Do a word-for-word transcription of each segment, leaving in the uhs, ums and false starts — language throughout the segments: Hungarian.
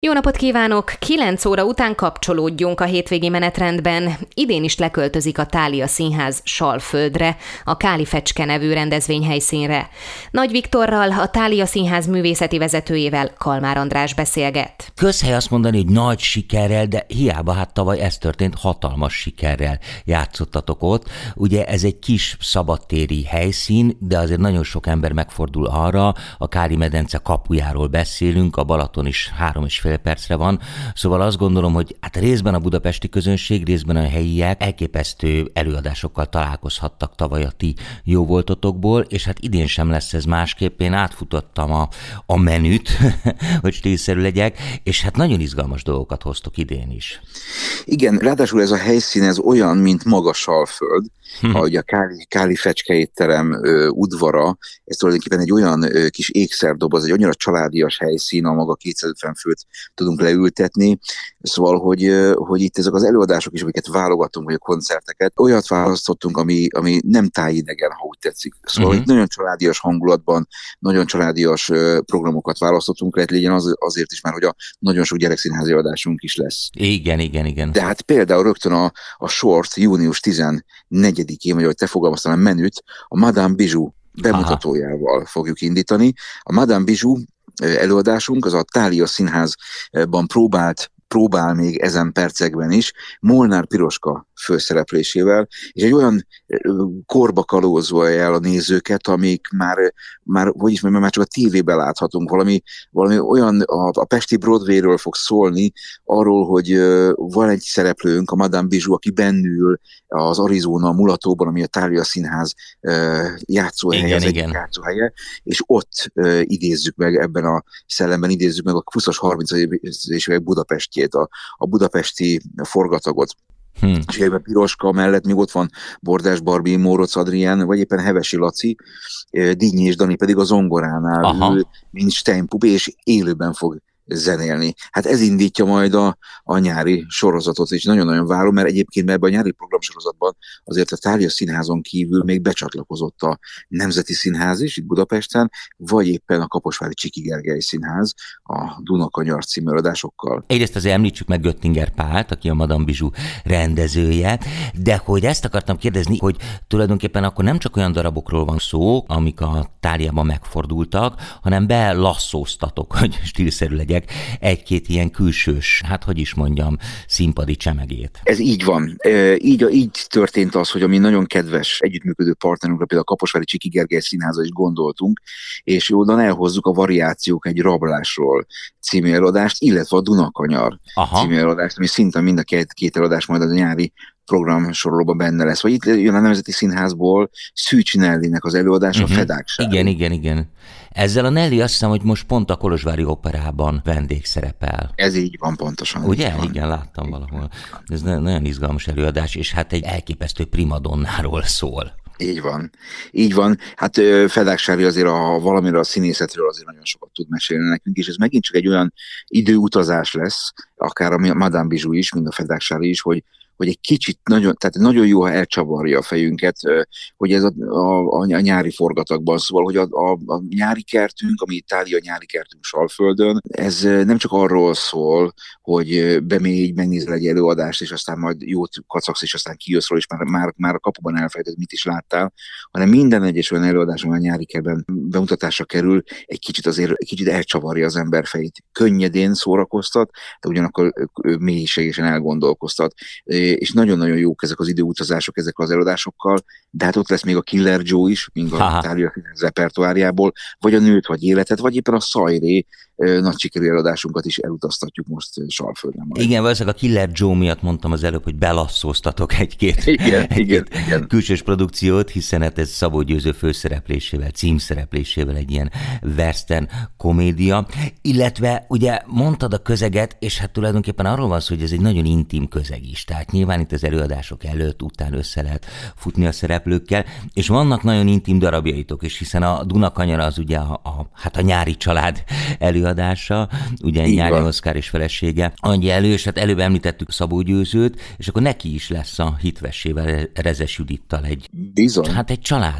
Jó napot kívánok! kilenc óra után kapcsolódjunk a hétvégi menetrendben. Idén is leköltözik a Thália Színház Salföldre, a Káli Fecske nevű rendezvényhelyszínre. Nagy Viktorral, a Thália Színház művészeti vezetőjével Kalmár András beszélget. Közhely azt mondani, hogy nagy sikerrel, de hiába, hát tavaly ez történt, hatalmas sikerrel játszottatok ott. Ugye ez egy kis szabadtéri helyszín, de azért nagyon sok ember megfordul arra, a Káli-medence kapujáról beszélünk, a Balaton is három és fél percre van, szóval azt gondolom, hogy hát részben a budapesti közönség, részben a helyiek elképesztő előadásokkal találkozhattak tavaly a ti jóvoltotokból, és hát idén sem lesz ez másképp. Én átfutottam a, a menüt, hogy stílszerű legyek, és hát nagyon izgalmas dolgokat hoztok idén is. Igen, ráadásul ez a helyszín ez olyan, mint maga Salföld, hm. ahogy a Káli, Káli Fecske étterem ö, udvara, ez tulajdonképpen egy olyan ö, kis ékszerdoboz, egy annyira családias helyszín, a maga kétszázötven főt tudunk leültetni, szóval, hogy, hogy itt ezek az előadások is, amiket válogatunk, vagy a koncerteket, olyat választottunk, ami, ami nem tájidegen, ha úgy tetszik. Szóval uh-huh. itt nagyon családias hangulatban, nagyon családias programokat választottunk, lehet legyen az, azért is már, hogy a nagyon sok gyerekszínházi adásunk is lesz. Igen, igen, igen. De hát például rögtön a, a Short június tizennegyedikén, vagy ahogy te fogalmaztál a menüt, a Madame Bijou bemutatójával Aha. fogjuk indítani. A Madame Bijou előadásunk az a Thália Színházban próbált, próbál még ezen percekben is, Molnár Piroska főszereplésével, és egy olyan korba kalózva el a nézőket, amik már, már hogy is mondjam, már csak a tévében láthatunk, valami, valami olyan, a, a pesti Broadwayről fog szólni, arról, hogy uh, van egy szereplőnk, a Madame Bijou, aki bennül az Arizona mulatóban, ami a Thália Színház uh, játszóhelye, az egyik játszóhelye, és ott uh, idézzük meg, ebben a szellemben idézzük meg a huszas, harmincas évek Budapestjét, a, a budapesti forgatagot. Hmm. És egyben Piroska mellett még ott van Bordás Barbi, Mórocz Adrián, vagy éppen Hevesi Laci, Dinnyi és Dani pedig a zongoránál Aha. ül, mint Steinpub, és élőben fog zenélni. Hát ez indítja majd a, a nyári sorozatot, és nagyon-nagyon várom, mert egyébként ebben a nyári programsorozatban azért a Thália Színházon kívül még becsatlakozott a Nemzeti Színház is itt Budapesten, vagy éppen a Kaposvári Csiki Gergely Színház a Dunakanyar című előadásokkal. Egyrészt azért említsük meg Göttinger Pált, aki a Madame Bijou rendezője, de hogy ezt akartam kérdezni, hogy tulajdonképpen akkor nem csak olyan darabokról van szó, amik a Tháliában megfordultak, hanem belasszóztatok, hogy stílszerű legyek, egy-két ilyen külsős, hát hogy is mondjam, színpadi csemegét. Ez így van. E, így, így történt az, hogy a mi nagyon kedves együttműködő partnerünkre, például a Kaposvári Csiki Gergely Színháza is gondoltunk, és onnan elhozzuk a Variációk egy rablásról című előadást, illetve a Dunakanyar Aha. című előadást, ami szintén mind a két, két előadás majd a nyári program sorolóban benne lesz. Vagy itt jön a Nemzeti Színházból Szűcs Nellinek az előadása, uh-huh. a Fedákság. Igen, igen, igen. Ezzel a Nelly azt hiszem, hogy most pont a Kolozsvári Operában vendégszerepel. Ez így van, pontosan. Ugye? Van. Igen, láttam valahol. Ez nagyon izgalmas előadás, és hát egy elképesztő primadonnáról szól. Így van. Így van. Hát Fedák Sári azért a, valamire a színészetről azért nagyon sokat tud mesélni nekünk, és ez megint csak egy olyan időutazás lesz, akár a Madame Bijou is, mint a Fedák Sári is, hogy hogy egy kicsit nagyon, tehát nagyon jó, ha elcsavarja a fejünket, hogy ez a, a, a nyári forgatagban, szóval, hogy a, a, a nyári kertünk, ami Thália nyári kertünk Salföldön, ez nem csak arról szól, hogy bemégy, megnézel egy előadást, és aztán majd jót kacagsz, és aztán kijössz róla, és már, már, már a kapuban elfejtett, mit is láttál, hanem minden egyes olyan előadás, amely a nyári kertben bemutatásra kerül, egy kicsit azért, egy kicsit elcsavarja az ember fejét. Könnyedén szórakoztat, de ugyanakkor mélységesen elgondolkoztat. És nagyon-nagyon jók ezek az időutazások, ezek az előadásokkal, de hát ott lesz még a Killer Joe is, mint a Thália repertoárjából, vagy a Nőt vagy életet, vagy éppen a Szajré nagy sikerű előadásunkat is elutaztatjuk most Salföldön. Majd. Igen, valószínűleg a Killer Joe miatt mondtam az előbb, hogy belasszóztatok egy-két, igen, egy-két igen, igen. külsős produkciót, hiszen hát ez Szabó Győző főszereplésével, címszereplésével egy ilyen western komédia, illetve ugye mondtad a közeget, és hát tulajdonképpen arról van szó, hogy ez egy nagyon intim közeg is, tehát nyilván itt az előadások előtt, után össze lehet futni a szereplőkkel, és vannak nagyon intim darabjaitok is, hiszen a Dunakanyar az ugye a, a, hát a nyári család előadása, ugye Így Nyári van. Oszkár és felesége adja elő, és hát előbb említettük Szabó Győzőt, és akkor neki is lesz a hitvessével, Rezes Judittal egy, Bizony. hát egy családi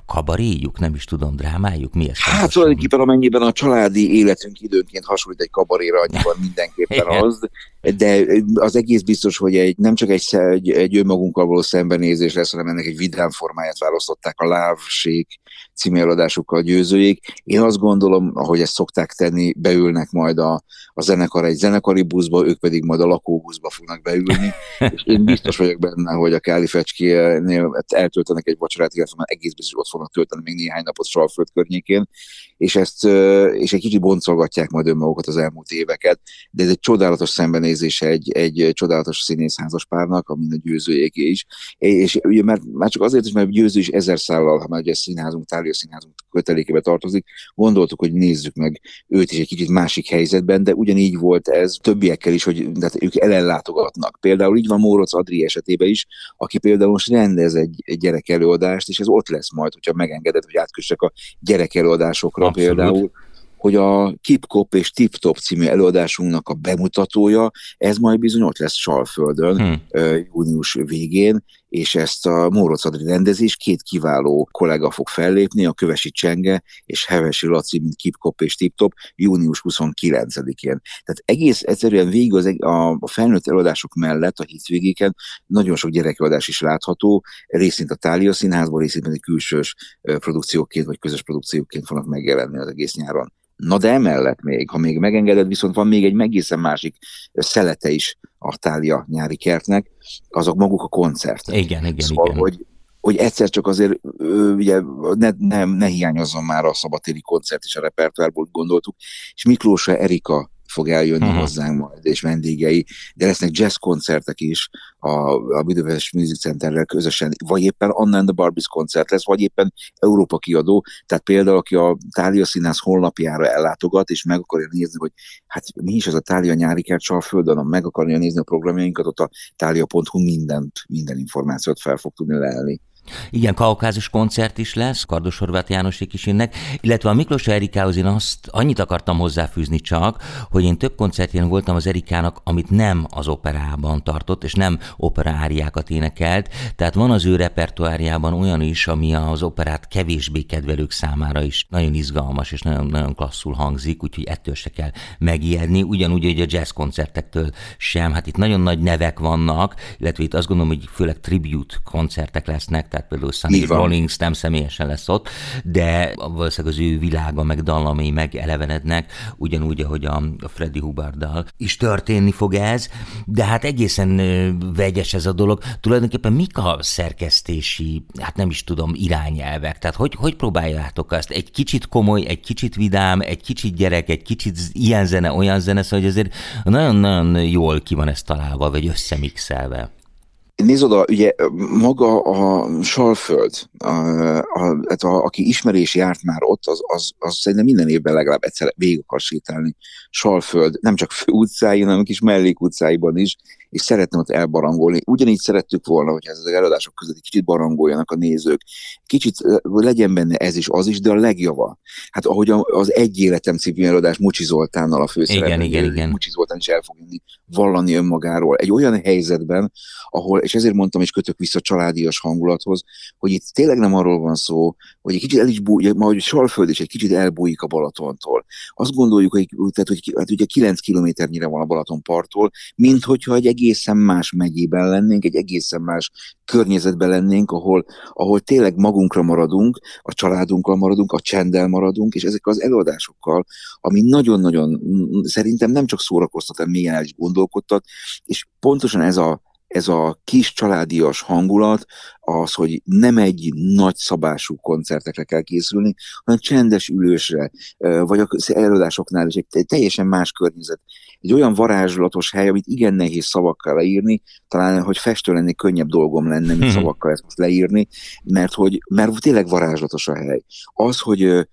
kabaréjuk, nem is tudom, drámájuk, mi ez? Hát tulajdonképpen amennyiben a családi életünk időnként hasonlít egy kabaréra, annyiban mindenképpen az, de az egész biztos, hogy egy, nem csak egy, egy, egy önmagunkkal való szembenézés lesz, hanem ennek egy vidám formáját választották a Lávsék című előadásukkal győzőjék. Én azt gondolom, ahogy ezt szokták tenni, beülnek majd a, a zenekar egy zenekari buszba, ők pedig majd a lakóbuszba fognak beülni, és én biztos vagyok benne, hogy a Káli Fecskénél eltöltenek egy vacsorát, illetve már egész biztos ott fognak tölteni még néhány napot Salföld környékén, és ezt és egy kicsit boncolgatják majd önmagukat az elmúlt éveket, de ez egy csodálatos szembenézés egy, egy csodálatos színészházas párnak, amin a győzőjéké is, és ugye már, már csak azért is, mert győző is ezer szállal, ha már ugye színházunk, Thália színházunk kötelékébe tartozik, gondoltuk, hogy nézzük meg őt is egy kicsit másik helyzetben, de ugyanígy volt ez többiekkel is, hogy tehát ők ellenlátogatnak. Például így van Mórocz Adri esetében is, aki például most rendez egy, egy gyerekelőadást, és ez ott lesz majd, hogyha megengedett, hogy átkössek a gyerekelőadásokra. Abszolút. Például, hogy a Kip-Kop és Tip-Top című előadásunknak a bemutatója, ez majd bizony ott lesz Salföldön hmm. június végén, és ezt a Mórocz Adri rendezés, két kiváló kollega fog fellépni, a Kövesi Csenge és Hevesi Laci, mint Kip-Kop és Tip-Top, június huszonkilencedikén. Tehát egész egyszerűen végig az, a felnőtt előadások mellett a hétvégéken nagyon sok gyerekelőadás is látható, részint a Thália Színházban, részint pedig külsős produkcióként vagy közös produkcióként fognak megjelenni az egész nyáron. Na de emellett még, ha még megengeded, viszont van még egy egészen másik szelete is a Thália nyári kertnek, azok maguk a koncertek. Igen, igen, szóval, igen. Hogy, hogy egyszer csak azért ugye, ne, ne, ne hiányozzon már a szabadtéri koncert is a repertoárból, gondoltuk, és Miklósa Erika fog eljönni uh-huh. hozzánk majd, és vendégei, de lesznek jazz koncertek is a, a Budapest Music Centerrel közösen, vagy éppen Anna and the Barbies koncert lesz, vagy éppen Európa kiadó, tehát például, aki a Thália Színház honlapjára ellátogat, és meg akarja nézni, hogy hát mi is ez a Thália nyári kert Salföldön, meg akarja nézni a programjainkat, ott a thália pont hu mindent, minden információt fel fog tudni lelni. Igen, kaukázus koncert is lesz, Kardos Horváth Jánosék is jönnek, illetve a Miklós Erikához én azt annyit akartam hozzáfűzni csak, hogy én több koncertjén voltam az Erikának, amit nem az operában tartott, és nem operaáriákat énekelt, tehát van az ő repertoárjában olyan is, ami az operát kevésbé kedvelők számára is nagyon izgalmas, és nagyon, nagyon klasszul hangzik, úgyhogy ettől se kell megijedni, ugyanúgy, hogy a jazz koncertektől sem, hát itt nagyon nagy nevek vannak, illetve itt azt gondolom, hogy főleg tribute koncertek lesznek, tehát például Sonny Rollins nem személyesen lesz ott, de valószínűleg az ő világa, meg dallamai megelevenednek, ugyanúgy, ahogy a, a Freddie Hubbarddal is történni fog ez, de hát egészen vegyes ez a dolog. Tulajdonképpen mik a szerkesztési, hát nem is tudom, irányelvek? Tehát hogy, hogy próbáljátok azt? Egy kicsit komoly, egy kicsit vidám, egy kicsit gyerek, egy kicsit ilyen zene, olyan zene, szóval hogy azért nagyon-nagyon jól ki van ez találva, vagy összemixelve. Nézd oda, ugye maga a Salföld, a, a, a, aki ismerés járt már ott, az, az, az szerintem minden évben legalább egyszer végig akar sétálni Salföld, nem csak fő utcáin, hanem kis mellékutcáiban is, és szeretném ott elbarangolni. Ugyanígy szerettük volna, hogy ezek az előadások között egy kicsit barangoljanak a nézők. Kicsit legyen benne ez is, az is, de a legjava. Hát ahogy az Egy életem című előadás Mucsi Zoltánnal a főszerepben. Igen, igen, igen. Mucsi Zoltán is el fog jönni vallani önmagáról. Egy olyan helyzetben, ahol, és ezért mondtam, és kötök vissza a családias hangulathoz, hogy itt tényleg nem arról van szó, hogy egy kicsit el is bújik, ma hogy Salföld is egy kicsit elbújik a Balatontól. Azt gondoljuk, hogy, tehát, hogy hát ugye kilenc kilométernyire van a Balatonparttól, mint hogyha egy egészen más megyében lennénk, egy egészen más környezetben lennénk, ahol, ahol tényleg magunkra maradunk, a családunkkal maradunk, a csenddel maradunk, és ezek az előadásokkal, ami nagyon-nagyon szerintem nem csak szórakoztat, hanem mélyen el is gondolkodtat, és pontosan ez a ez a kis családias hangulat az, hogy nem egy nagy szabású koncertekre kell készülni, hanem csendes ülősre, vagy az előadásoknál is egy teljesen más környezet. Egy olyan varázslatos hely, amit igen nehéz szavakkal leírni, talán, hogy festő lenni, könnyebb dolgom lenne, mint szavakkal ezt most leírni, mert, hogy, mert tényleg varázslatos a hely. Az, hogy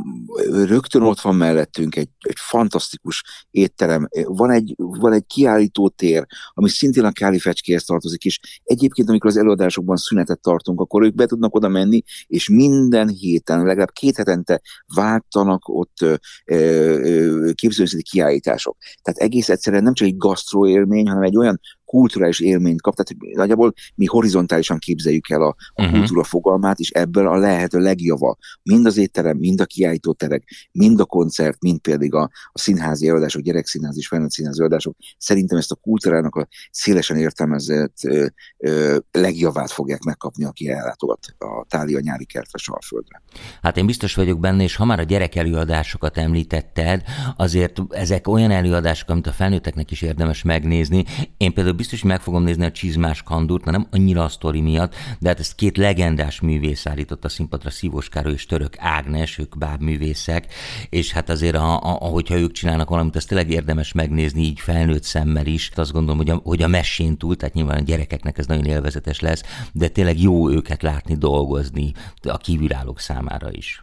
rögtön ott van mellettünk egy, egy fantasztikus étterem, van egy, van egy kiállító tér, ami szintén a Káli Fecskéhez tartozik, és egyébként, amikor az előadásokban szünetet tartunk, akkor ők be tudnak oda menni, és minden héten, legalább két hetente váltanak ott képzőművészeti kiállítások. Tehát egész egyszerűen nem csak egy gasztró élmény, hanem egy olyan kulturális élményt kap, tehát nagyjából mi horizontálisan képzeljük el a, a uh-huh. kultúra fogalmát, és ebből a lehető legjava, mind az étterem, mind a kiállítóterek, mind a koncert, mind pedig a, a színházi előadások, gyerekszínházi és felnőtt színházi előadások, szerintem ezt a kultúrának a szélesen értelmezett ö, ö, legjavát fogják megkapni, aki ellátogat a Thália nyári kertre Salföldre. Hát én biztos vagyok benne, és ha már a gyerek előadásokat említetted, azért ezek olyan előadások, amit a felnőtteknek is érdemes megnézni. Én például biztos, hogy meg fogom nézni a Csizmás Kandúrt, na nem annyira a sztori miatt, de hát ezt két legendás művész állított a színpadra, Szívós Károly és Török Ágnes, ők bábművészek, és hát azért, a, a, ahogyha ők csinálnak valamit, azt tényleg érdemes megnézni így felnőtt szemmel is. Azt gondolom, hogy a, hogy a mesén túl, tehát nyilván a gyerekeknek ez nagyon élvezetes lesz, de tényleg jó őket látni, dolgozni a kívülállók számára is.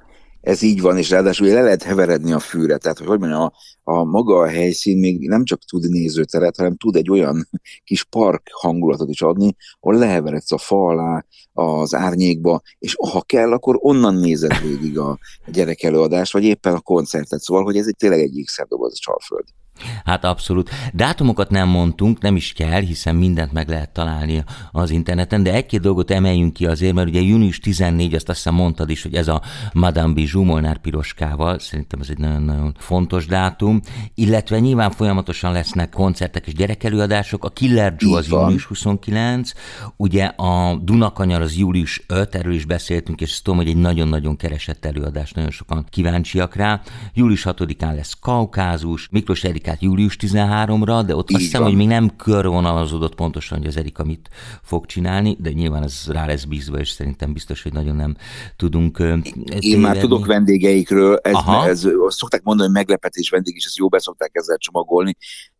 Ez így van, és ráadásul le lehet heveredni a fűre, tehát hogy mondjam, a, a maga a helyszín még nem csak tud nézőteret, hanem tud egy olyan kis park hangulatot is adni, ahol leheveredsz a fa alá, az árnyékba, és ha kell, akkor onnan nézed végig a gyerek előadást, vagy éppen a koncertet, szóval, hogy ez egy tényleg egy ékszerdoboz a Csalföld. Hát abszolút. Dátumokat nem mondtunk, nem is kell, hiszen mindent meg lehet találni az interneten, de egy-két dolgot emeljünk ki azért, mert ugye június tizennégy, azt azt hiszem mondtad is, hogy ez a Madame Bijou Molnár Piroskával, szerintem ez egy nagyon-nagyon fontos dátum, illetve nyilván folyamatosan lesznek koncertek és gyerekelőadások, a Killer Joe az június huszonkilenc, ugye a Dunakanyar az július ötödike, erről is beszéltünk, és tudom, hogy egy nagyon-nagyon keresett előadás, nagyon sokan kíváncsiak rá. július hatodikán lesz Kaukázus, Miklós Erikát július tizenharmadikánra, de ott így azt hiszem, van, hogy még nem körvonalazódott pontosan, hogy az Erika mit fog csinálni, de nyilván ez rá lesz bízva, és szerintem biztos, hogy nagyon nem tudunk tévedni. Én már tudok vendégeikről, ez, ez, azt szokták mondani, hogy meglepetés vendég, és ezt jó beszokták ezzel csomagolni,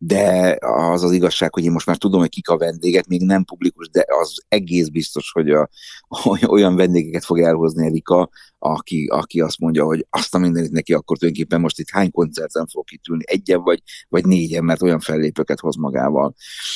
de az az igazság, hogy én most már tudom, hogy kik a vendégek, még nem publikus, de az egész biztos, hogy a, olyan vendégeket fog elhozni Erika, aki, aki azt mondja, hogy azt a mindenit neki, akkor tulajdonképpen most itt hány koncerten fog itt ülni, egyen vagy, vagy négyen, mert olyan fellépőket hoz magával.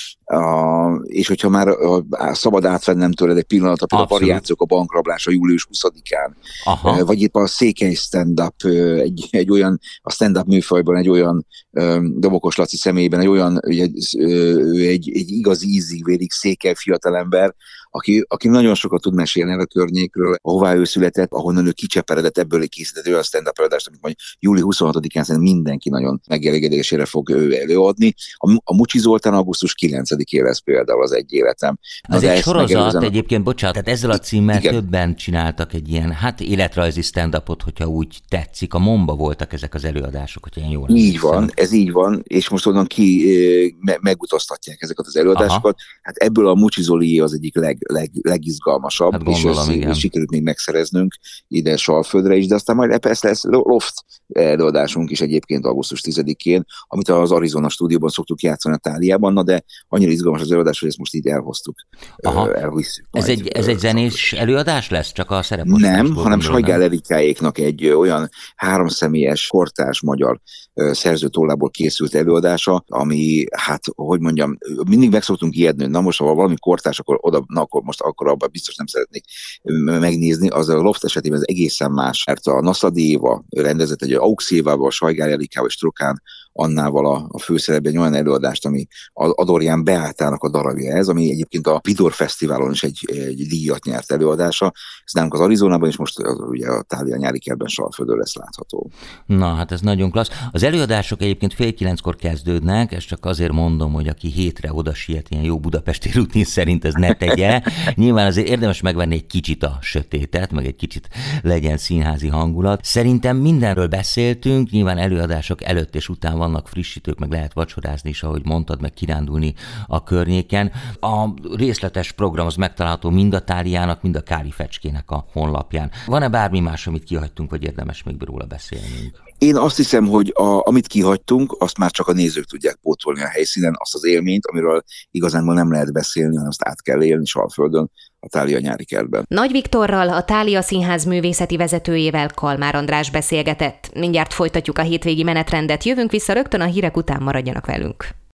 Uh, és hogyha már uh, szabad átvennem tőled egy pillanatra, például a variációk a bankrablása július huszadikán, uh, vagy épp a Székely stand-up, uh, egy, egy olyan, a stand-up műfajban egy olyan um, Dobokos Laci személyében, egy olyan, egy, egy, egy igazi ízig-vérig székely fiatalember, aki, aki nagyon sokat tud mesélni el a környékről, ahová ő született, ahonnan ő kicseperedett, ebből készített olyan stand-up előadást, amit majd július huszonhatodikán szerintem mindenki nagyon megelégedésére fog előadni. A, a Mucsi Zoltán augusztus kilencedikén lesz például az Egy életem. Ez egy sorozat megelőzem... egyébként, bocsánat, tehát ezzel a címmel igen. Többen csináltak egy ilyen, hát életrajzi stand-upot, hogyha úgy tetszik. A Momba voltak ezek az előadások, hogyha ilyen jól így hiszem. Van, ez így van, és most onnan ki me- megutaztatják ezeket az előadásokat. Aha. Hát ebből a Mucsi Zoli az egyik leg, leg, legizgalmasabb, hát gondolom, és ezt sikerült még megszereznünk ide Salföldre is, de aztán majd persze lesz Loft előadásunk is egyébként augusztus tizedikén, amit az Arizona stúdióban szoktuk játszani a Tháliában, na de annyira izgalmas az előadás, hogy ezt most így elhoztuk. Aha. Elvisszük. Ez egy, ez egy zenés előadás lesz? Csak a szereposztás? Nem, hanem Sajgál Erikáéknak egy olyan háromszemélyes, kortárs magyar szerzőtollából készült előadása, ami, hát, hogy mondjam, mindig meg szoktunk ijedni, na most, ha valami kortárs, akkor oda, na akkor most akkor abban biztos nem szeretnék megnézni, az a Loft esetében az egészen más, mert a Naszadi Éva rendezett egy Aux Évával, Sajgál Erikával és Trokán Annával a, a főszerepben egy olyan előadást, ami Adorján Beátának a darabja ez, ami egyébként a Vidor Fesztiválon is egy, egy díjat nyert előadása. Ez nálunk az Arizonában, és most az, ugye a Thália nyári kertben Salföldön lesz látható. Na, hát ez nagyon klassz. Az előadások egyébként fél kilenckor kezdődnek, ezt csak azért mondom, hogy aki hétre oda siet, ilyen jó budapesti rutin szerint ez ne tegye. Nyilván azért érdemes megvenni egy kicsit a sötétet, meg egy kicsit legyen színházi hangulat. Szerintem mindenről beszéltünk, nyilván előadások előtt és után vannak frissítők, meg lehet vacsorázni is, ahogy mondtad, meg kirándulni a környéken. A részletes program az megtalálható mind a Tháliának, mind a Káli Fecskének a honlapján. Van-e bármi más, amit kihagytunk, vagy érdemes még róla beszélnünk? Én azt hiszem, hogy a, amit kihagytunk, azt már csak a nézők tudják pótolni a helyszínen, azt az élményt, amiről igazából nem lehet beszélni, hanem azt át kell élni Salföldön, a Thália nyári kertben. Nagy Viktorral, a Thália Színház művészeti vezetőjével Kalmár András beszélgetett. Mindjárt folytatjuk a hétvégi menetrendet, jövünk vissza rögtön a hírek után, maradjanak velünk.